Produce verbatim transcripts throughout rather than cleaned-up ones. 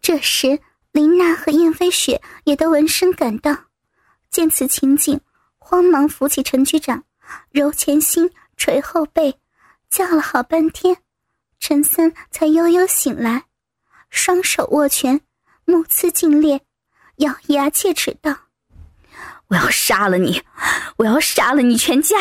这时林娜和燕飞雪也都闻声赶到，见此情景，慌忙扶起陈局长，揉前心捶后背，叫了好半天，陈三才悠悠醒来，双手握拳，目眦尽裂，咬牙切齿道： 我要杀了你，我要杀了你全家。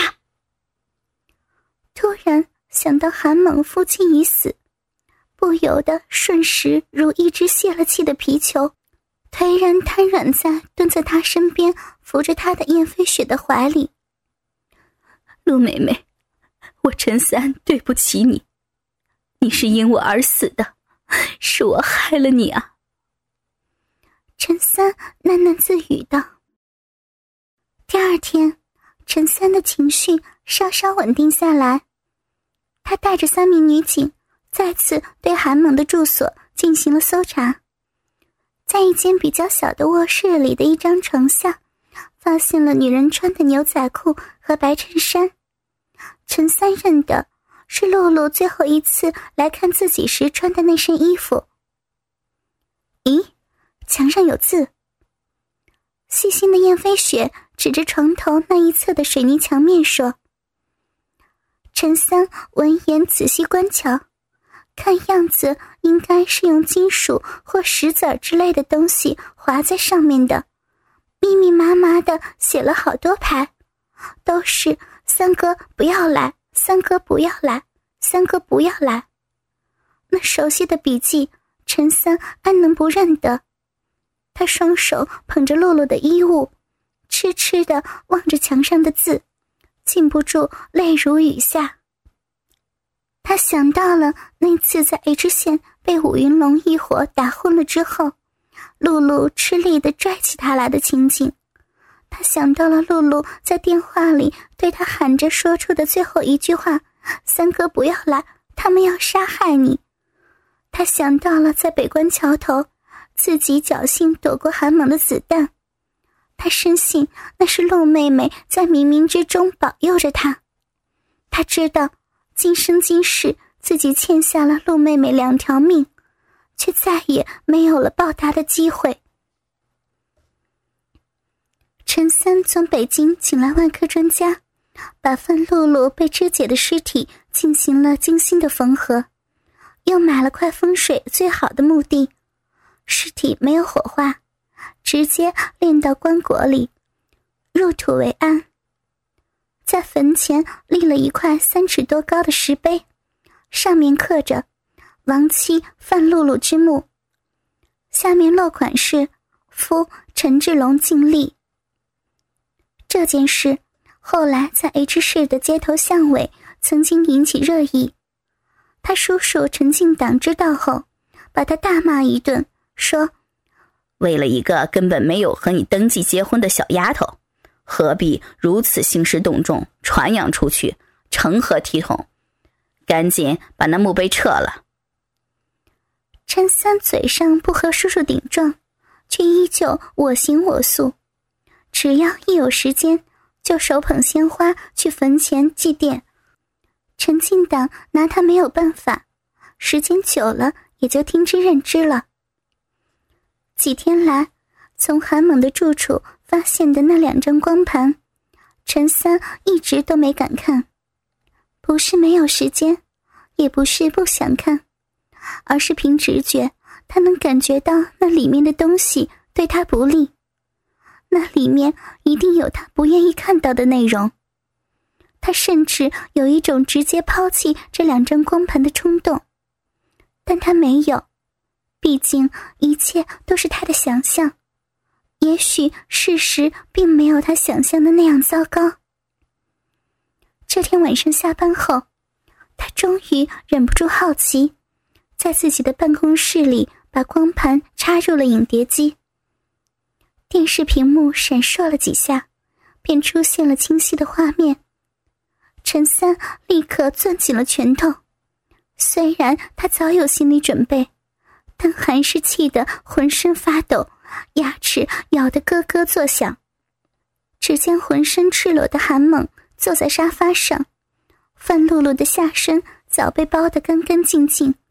突然想到韩猛父亲已死，不由得瞬时如一只泄了气的皮球，颓然瘫软在蹲在他身边扶着他的燕飞雪的怀里。 陆妹妹，我陈三对不起你，你是因我而死的，是我害了你啊。 陈三喃喃自语道。第二天，陈三的情绪稍稍稳定下来，他带着三名女警再次对韩猛的住所进行了搜查，在一间比较小的卧室里的一张床下，发现了女人穿的牛仔裤和白衬衫。陈三认得是露露最后一次来看自己时穿的那身衣服。咦，墙上有字。细心的燕飞雪指着床头那一侧的水泥墙面说。陈三闻言仔细观瞧，看样子应该是用金属或石子之类的东西划在上面的，密密麻麻的写了好多排，都是三哥不要来，三哥不要来，三哥不要来。那熟悉的笔迹，陈三安能不认得？他双手捧着露露的衣物，痴痴地望着墙上的字，禁不住泪如雨下。他想到了那次在 H 县被武云龙一伙打昏了之后，露露吃力地拽起他来的情景。他想到了露露在电话里对他喊着说出的最后一句话：三哥不要来，他们要杀害你。他想到了在北关桥头自己侥幸躲过韩猛的子弹，他深信那是陆妹妹在冥冥之中保佑着他。他知道今生今世自己欠下了陆妹妹两条命，却再也没有了报答的机会。陈三从北京请来外科专家，把范露露被肢解的尸体进行了精心的缝合，又买了块风水最好的墓地，尸体没有火化，直接殓到棺椁里，入土为安。在坟前立了一块三尺多高的石碑，上面刻着亡妻范露露之墓，下面落款是夫陈志龙尽力。这件事后来在 H 市的街头巷尾曾经引起热议，他叔叔陈进党知道后把他大骂一顿，说为了一个根本没有和你登记结婚的小丫头，何必如此兴师动众，传扬出去，成何体统？赶紧把那墓碑撤了。 陈三嘴上不和叔叔顶撞，却依旧我行我素，只要一有时间就手捧鲜花去坟前祭奠。陈进党拿他没有办法，时间久了也就听之任之了。几天来，从韩猛的住处发现的那两张光盘，陈三一直都没敢看，不是没有时间，也不是不想看，而是凭直觉，他能感觉到那里面的东西对他不利，那里面一定有他不愿意看到的内容。他甚至有一种直接抛弃这两张光盘的冲动，但他没有，毕竟一切都是他的想象，也许事实并没有他想象的那样糟糕。这天晚上下班后，他终于忍不住好奇，在自己的办公室里把光盘插入了影碟机。电视屏幕闪烁了几下，便出现了清晰的画面。陈三立刻攥紧了拳头，虽然他早有心理准备，但还是气得浑身发抖，牙齿咬得咯咯作响。只见浑身赤裸的韩猛坐在沙发上，范露露的下身早被包得干干净净，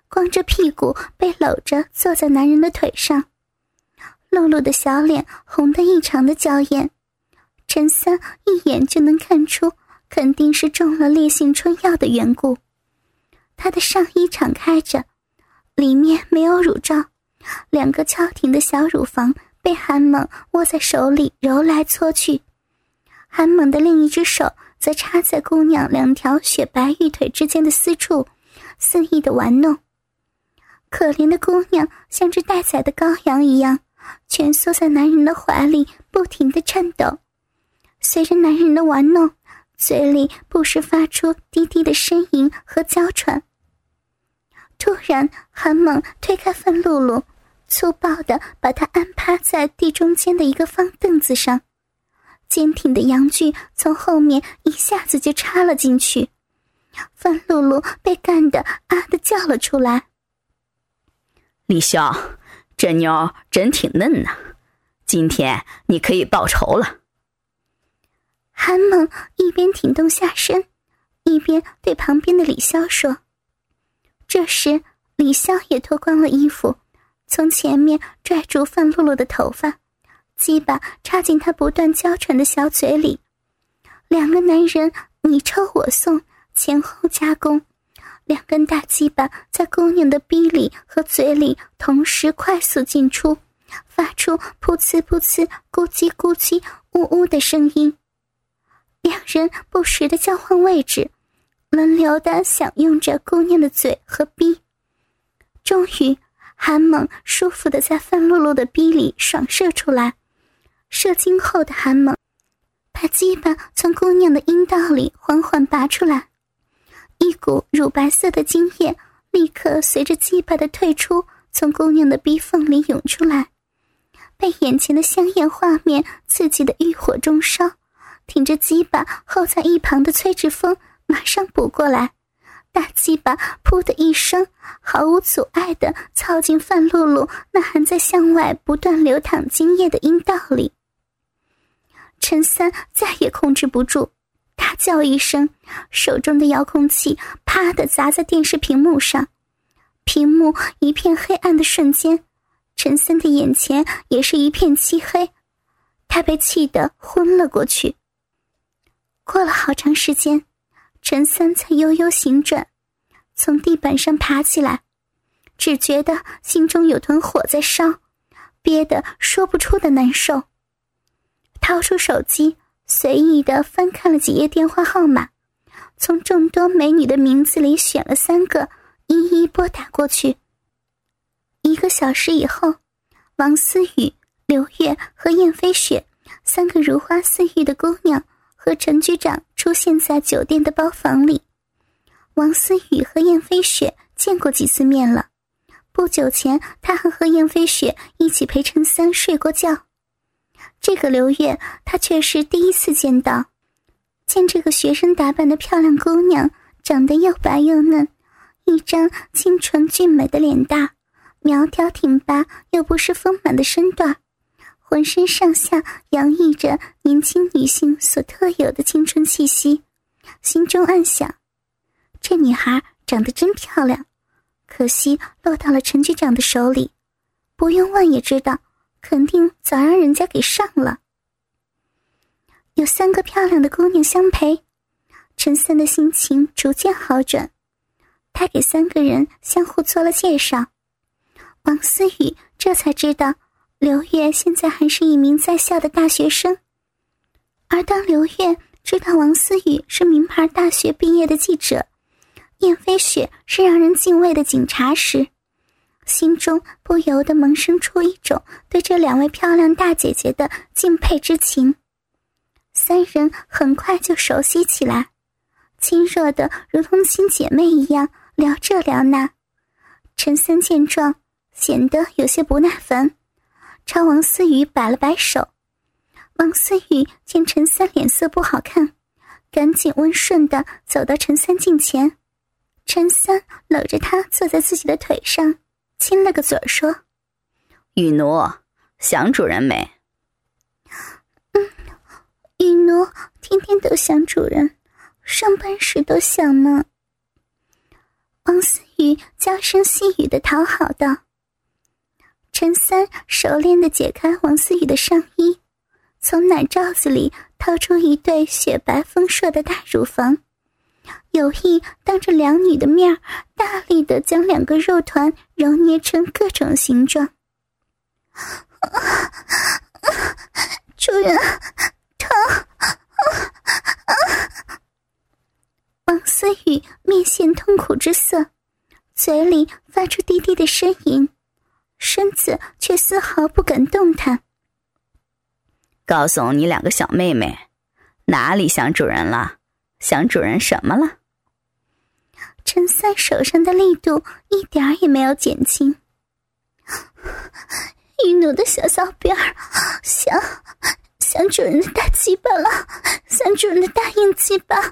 光着屁股被搂着坐在男人的腿上，露露的小脸红得异常的娇艳。陈三一眼就能看出肯定是中了烈性春药的缘故。她的上衣敞开着，里面没有乳罩，两个翘挺的小乳房被韩猛握在手里揉来搓去，韩猛的另一只手则插在姑娘两条雪白玉腿之间的私处，肆意的玩弄。可怜的姑娘像只待宰的羔羊一样，蜷缩在男人的怀里，不停地颤抖。随着男人的玩弄，嘴里不时发出低低的呻吟和娇喘。突然，韩猛推开范露露，粗暴地把她安趴在地中间的一个方凳子上，坚挺的阳具从后面一下子就插了进去。范露露被干得啊地叫了出来。 李潇，这妞真挺嫩呐，今天你可以报仇了。 韩猛一边挺动下身，一边对旁边的李潇说。这时李潇也脱光了衣服，从前面拽住范露露的头发，鸡巴插进她不断娇喘的小嘴里。两个男人你抽我送，前后夹攻，两根大鸡巴在姑娘的逼里和嘴里同时快速进出，发出噗呲噗呲、咕叽咕叽、呜呜的声音。两人不时地交换位置，轮流地享用着姑娘的嘴和逼。终于，韩猛舒服地在范露露的逼里爽射出来。射精后的韩猛把鸡巴从姑娘的阴道里缓缓拔出来，一股乳白色的精液立刻随着鸡巴的退出从姑娘的逼缝里涌出来。被眼前的香艳画面刺激的欲火中烧，挺着鸡巴候在一旁的崔志峰马上补过来，大鸡巴噗的一声毫无阻碍地操进范露露那还在向外不断流淌精液的阴道里。陈三再也控制不住，大叫一声，手中的遥控器啪地砸在电视屏幕上。屏幕一片黑暗的瞬间，陈三的眼前也是一片漆黑，他被气得昏了过去。过了好长时间，陈三才悠悠醒转，从地板上爬起来，只觉得心中有团火在烧，憋得说不出的难受。掏出手机，随意地翻看了几页电话号码，从众多美女的名字里选了三个，一一拨打过去。一个小时以后，王思雨、刘月和燕飞雪三个如花似玉的姑娘和陈局长出现在酒店的包房里。王思雨和燕飞雪见过几次面了，不久前她还和燕飞雪一起陪陈三睡过觉。这个刘月她却是第一次见到。见这个学生打扮的漂亮姑娘长得又白又嫩，一张清纯俊美的脸蛋，苗条挺拔又不失丰满的身段，浑身上下洋溢着年轻女性所特有的青春气息，心中暗想，这女孩长得真漂亮，可惜落到了陈局长的手里，不用问也知道，肯定早让人家给上了。有三个漂亮的姑娘相陪，陈三的心情逐渐好转，他给三个人相互做了介绍。王思雨这才知道刘月现在还是一名在校的大学生，而当刘月知道王思雨是名牌大学毕业的记者，燕飞雪是让人敬畏的警察时，心中不由得萌生出一种对这两位漂亮大姐姐的敬佩之情。三人很快就熟悉起来，亲热的如同亲姐妹一样聊这聊那。陈三见状显得有些不耐烦，朝王思雨摆了摆手。王思雨见陈三脸色不好看，赶紧温顺地走到陈三近前。陈三搂着她坐在自己的腿上，亲了个嘴说： 雨奴，想主人没？ 嗯，雨奴天天都想主人，上班时都想呢。王思雨娇声细语地讨好道。陈三熟练地解开王思雨的上衣，从奶罩子里掏出一对雪白丰硕的大乳房，有意当着两女的面大力地将两个肉团揉捏成各种形状。主人，疼！王思雨面现痛苦之色，嘴里发出低低的呻吟，身子却丝毫不敢动弹。 告诉你两个小妹妹，哪里想主人了？想主人什么了？ 陈三手上的力度一点也没有减轻。玉奴的小骚辫儿，想想主人的大鸡巴了，想主人的大硬鸡巴。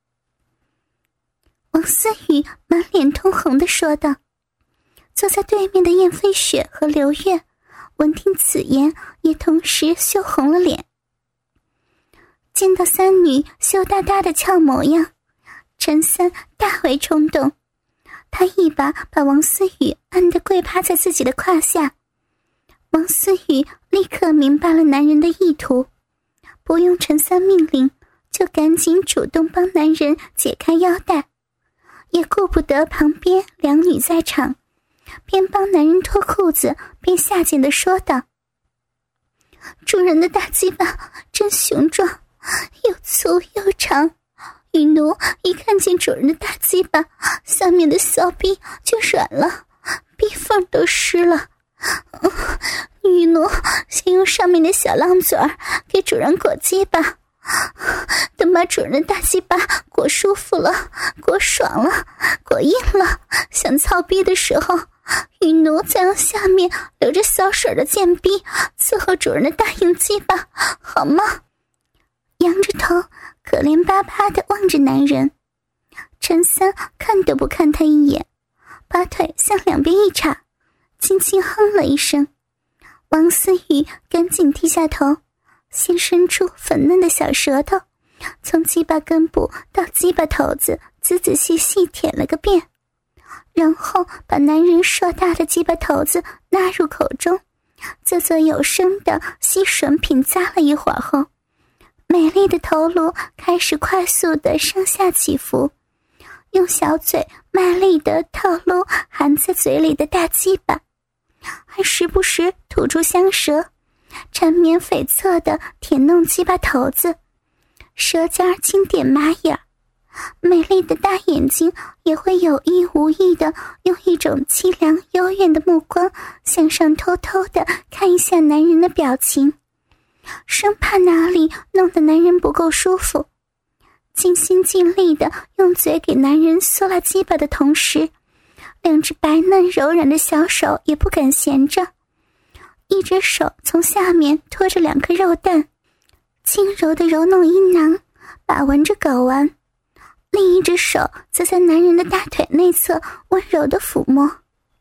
王思雨满脸通红地说道。坐在对面的燕飞雪和刘月闻听此言，也同时羞红了脸。见到三女羞答答的俏模样，陈三大为冲动，他一把把王思雨按得跪趴在自己的胯下。王思雨立刻明白了男人的意图，不用陈三命令，就赶紧主动帮男人解开腰带，也顾不得旁边两女在场，边帮男人脱裤子边下贱地说道：主人的大鸡巴真雄壮，又粗又长，雨奴一看见主人的大鸡巴，下面的小臂就软了，臂缝都湿了。嗯、雨奴先用上面的小浪嘴儿给主人裹鸡巴，等把主人的大鸡巴裹舒服了，裹爽了，裹硬了，想操逼的时候，雨奴再用下面流着小水的贱逼伺候主人的大硬鸡巴，好吗？仰着头可怜巴巴地望着男人，陈三看都不看他一眼，把腿向两边一岔，轻轻哼了一声。王思雨赶紧低下头，先伸出粉嫩的小舌头，从鸡巴根部到鸡巴头子仔仔细细舔了个遍，然后把男人硕大的鸡巴头子纳入口中，啧啧有声的吸吮品咂了一会儿后，美丽的头颅开始快速的上下起伏，用小嘴卖力的套路含在嘴里的大鸡巴，还时不时吐出香舌，缠绵悱恻地舔弄鸡巴头子，舌尖轻点马眼，美丽的大眼睛也会有意无意地用一种凄凉幽怨的目光向上偷偷地看一下男人的表情，生怕哪里弄得男人不够舒服。尽心尽力地用嘴给男人嗦了鸡巴的同时，两只白嫩柔软的小手也不敢闲着，一只手从下面拖着两颗肉蛋，轻柔地揉弄阴囊，把玩着睾丸，另一只手则在男人的大腿内侧温柔地抚摸。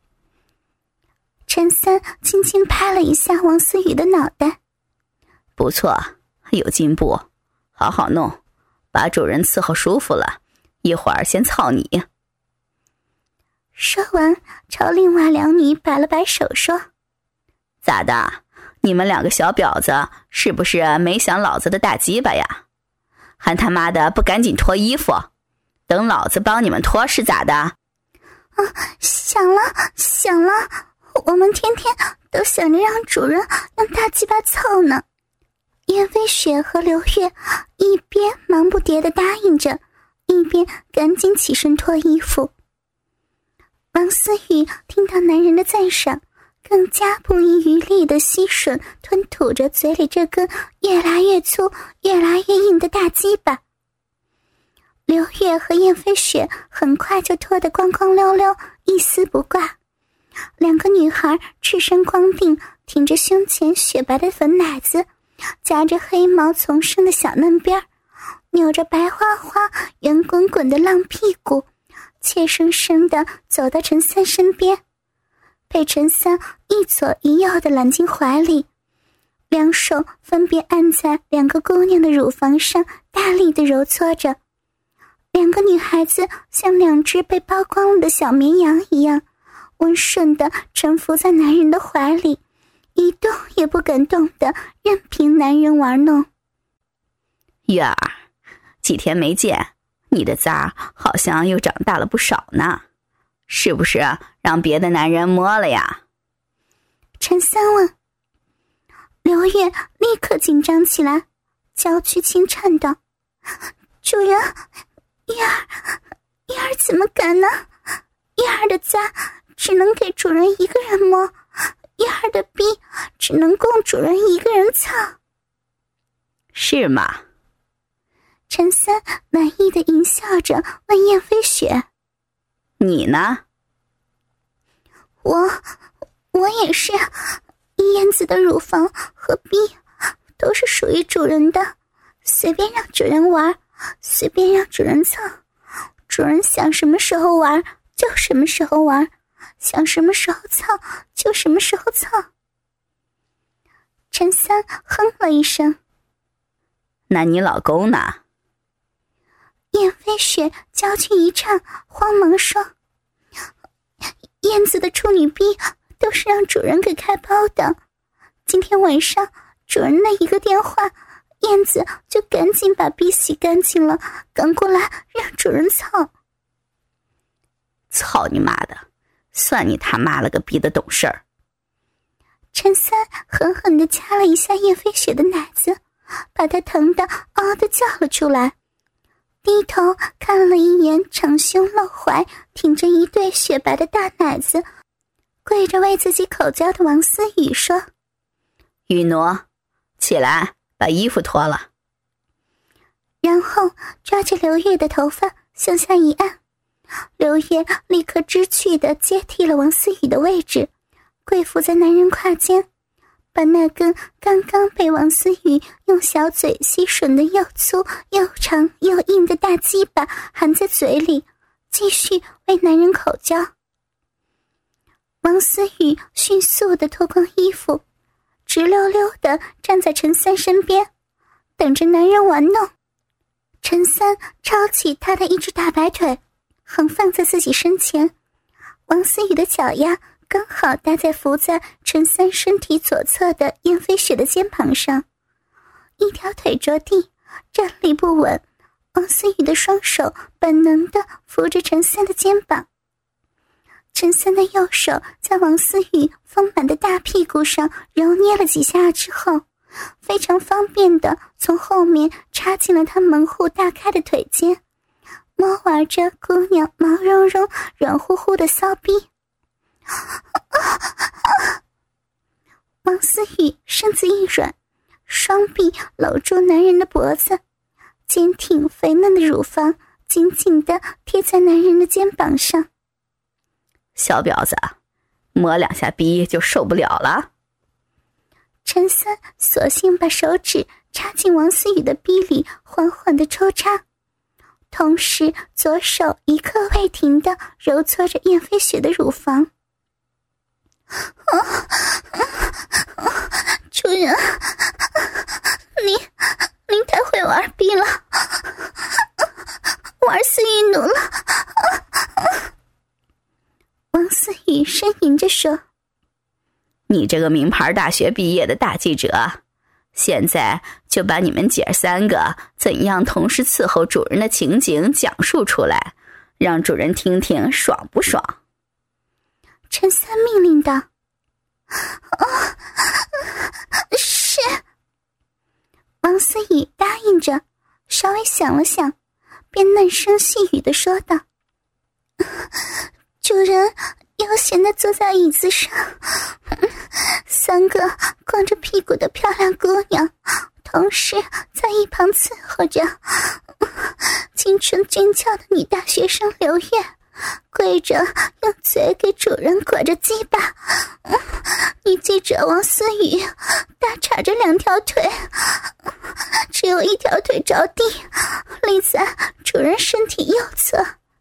陈三轻轻拍了一下王思雨的脑袋， 不错，有进步，好好弄，把主人伺候舒服了，一会儿先操你。 说完朝另外两女摆了摆手说： 咋的，你们两个小婊子是不是没想老子的大鸡巴呀？还他妈的不赶紧脱衣服，等老子帮你们脱是咋的？啊， 想了想了，我们天天都想着让主人用大鸡巴操呢。燕飞雪和刘月一边忙不迭地答应着，一边赶紧起身脱衣服。王思雨听到男人的赞赏，更加不遗余力地吸吮吞吐着嘴里这根越来越粗越来越硬的大鸡巴。刘月和燕飞雪很快就脱得光光溜溜，一丝不挂。两个女孩赤身光腚，挺着胸前雪白的粉奶子，夹着黑毛丛生的小嫩边，扭着白花花圆滚滚的浪屁股，怯生生地走到陈三身边，被陈三一左一右地揽进怀里，两手分别按在两个姑娘的乳房上，大力地揉搓着。 两个女孩子像两只被剥光了的小绵羊一样，温顺地沉浮在男人的怀里，一动也不敢动的任凭男人玩弄。 月儿，几天没见，你的崽好像又长大了不少呢，是不是让别的男人摸了呀？ 陈三问。刘月立刻紧张起来，娇躯轻颤道：主人，月儿月儿怎么敢呢？月儿的崽只能给主人一个人摸，月儿的逼只能供主人一个人操。 是吗？ 陈三满意的淫笑着问燕飞雪： 你呢？ 我我也是，燕子的乳房和逼都是属于主人的，随便让主人玩，随便让主人操，主人想什么时候玩就什么时候玩，想什么时候操就什么时候操。陈三哼了一声。 那你老公呢？ 燕飞雪娇躯一颤，慌忙说：燕子的处女逼都是让主人给开包的，今天晚上主人的一个电话，燕子就赶紧把逼洗干净了，赶过来让主人操。 操你妈的，算你他妈了个逼的懂事儿。 陈三狠狠地掐了一下燕飞雪的奶子，把她疼得嗷地叫了出来，低头看了一眼敞胸露怀挺着一对雪白的大奶子，跪着为自己口交的王思雨说： 雨挪，起来把衣服脱了。 然后抓着刘月的头发向下一按，刘月立刻知趣地接替了王思雨的位置，跪伏在男人胯间，把那根刚刚被王思雨用小嘴吸吮的又粗又长又硬的大鸡巴含在嘴里，继续为男人口交。王思雨迅速地脱光衣服，直溜溜地站在陈三身边，等着男人玩弄。陈三抄起他的一只大白腿，横放在自己身前，王思雨的脚丫刚好搭在伏在陈三身体左侧的燕飞雪的肩膀上，一条腿着地，站立不稳。王思雨的双手本能地扶着陈三的肩膀，陈三的右手在王思雨丰满的大屁股上揉捏了几下之后，非常方便地从后面插进了他门户大开的腿间，摸玩着姑娘毛茸茸软乎乎的骚逼。王思雨身子一软，双臂搂住男人的脖子，坚挺肥嫩的乳房紧紧地贴在男人的肩膀上。 小婊子，摸两下逼就受不了了。 陈三索性把手指插进王思雨的逼里，缓缓地抽插，同时左手一刻未停地揉搓着燕飞雪的乳房。主人，您您太会玩逼了，玩死玉奴了。王思雨呻吟着说： 你这个名牌大学毕业的大记者，现在就把你们姐儿三个怎样同时伺候主人的情景讲述出来，让主人听听爽不爽？ 陈三命令道：哦，是。王思雨答应着，稍微想了想，便嫩声细语地说道：主人悠闲地坐在椅子上，三个光着屁股的漂亮姑娘同时在一旁伺候着，青春俊俏的女大学生刘月跪着用嘴给主人裹着鸡巴，女记者王思雨大叉着两条腿，只有一条腿着地，立在主人身体右侧，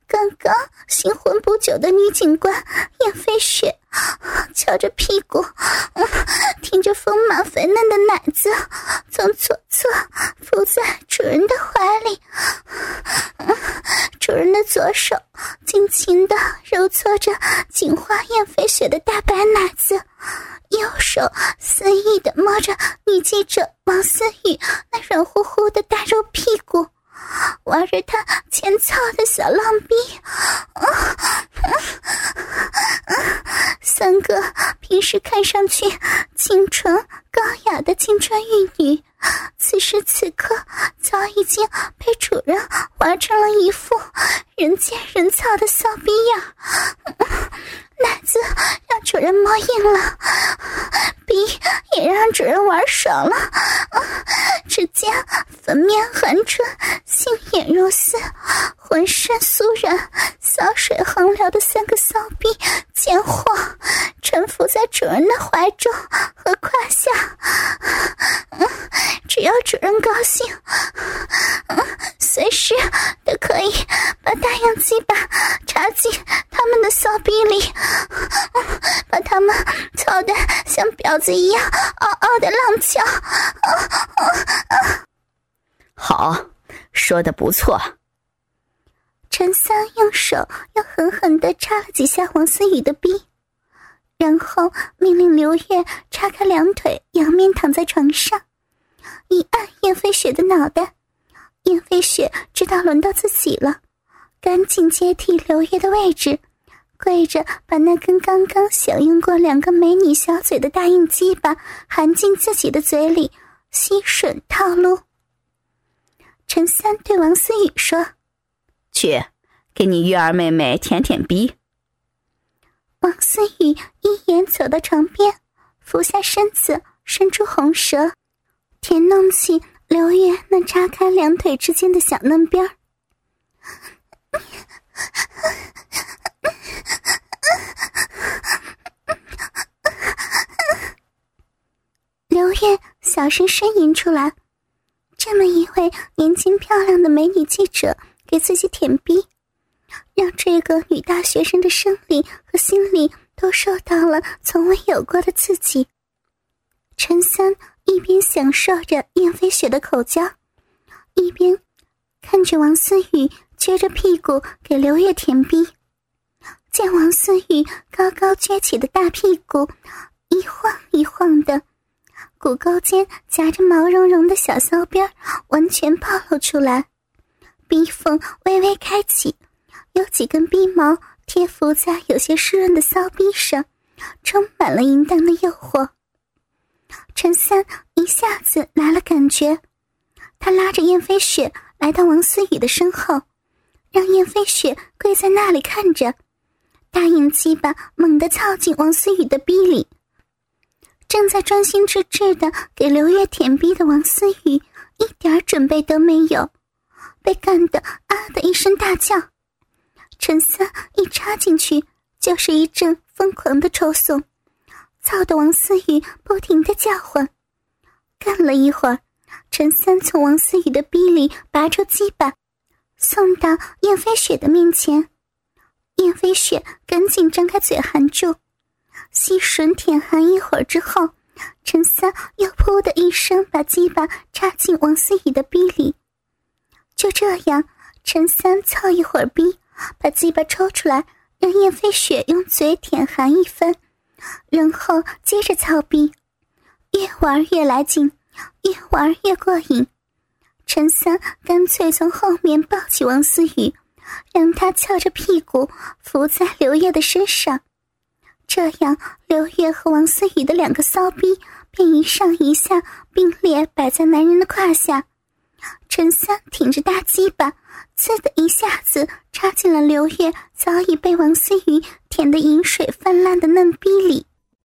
刚刚新婚不久的女警官燕飞雪翘着屁股，嗯，挺着丰满肥嫩的奶子，从左侧伏在主人的怀里，嗯，主人的左手轻轻地揉搓着警花燕飞雪的大白奶子，右手肆意地摸着女记者王思雨那软乎乎的大肉屁股，玩着她前操的小浪逼。嗯嗯嗯，三个平时看上去清纯高雅的青春玉女，此时此刻早已经被主人玩成了一副人见人操的骚逼样。嗯，奶子让主人摸硬了，逼也让主人玩爽了。嗯，只见粉面含春，杏眼如丝，浑身酥软，骚水横流的三个骚逼贱货沉浮在主人的怀中和胯下。嗯，只要主人高兴，嗯，随时都可以把大样鸡巴插进他们的骚逼里，嗯，把他们操得像婊子一样嗷嗷的浪叫。嗯嗯嗯， 好，说得不错。 陈三用手又狠狠地插了几下王思雨的逼，然后命令刘月叉开两腿，仰面躺在床上，一按燕飞雪的脑袋。燕飞雪知道轮到自己了，赶紧接替刘月的位置，跪着把那根刚刚享用过两个美女小嘴的大硬鸡巴含进自己的嘴里，吸吮套路。陈三对王思雨说： 去，给你月儿妹妹舔舔逼。 王思雨一眼走到床边，俯下身子，伸出红舌，舔弄起刘月那叉开两腿之间的小嫩边儿。刘月小声呻吟出来，这么一位年轻漂亮的美女记者给自己舔逼，让这个女大学生的生理和心理都受到了从未有过的刺激。陈三一边享受着燕飞雪的口交，一边看着王思雨撅着屁股给刘月舔逼。见王思雨高高撅起的大屁股一晃一晃的，骨沟间夹着毛茸茸的小骚边完全暴露出来，逼缝微微开启，有几根逼毛贴附在有些湿润的骚逼上，充满了淫荡的诱惑。陈三一下子来了感觉，他拉着燕飞雪来到王思雨的身后，让燕飞雪跪在那里看着，大硬鸡巴猛地操进王思雨的逼里。正在专心致志地给刘月舔逼的王思雨一点准备都没有，被干得啊的一声大叫。陈三一插进去就是一阵疯狂的抽送，操得王思雨不停地叫唤。干了一会儿，陈三从王思雨的逼里拔出鸡巴，送到燕飞雪的面前。燕飞雪赶紧张开嘴含住，吸吮舔含一会儿之后，陈三又噗的一声把鸡巴插进王思雨的逼里。就这样，陈三操一会儿逼，把鸡巴抽出来，让燕飞雪用嘴舔含一番，然后接着操逼，越玩越来劲，越玩越过瘾。陈三干脆从后面抱起王思雨，让他翘着屁股伏在刘烨的身上，这样刘烨和王思雨的两个骚逼便一上一下并列摆在男人的胯下。陈三挺着大鸡巴，呲的一下子插进了刘烨早已被王思雨舔得饮水泛滥的嫩逼里。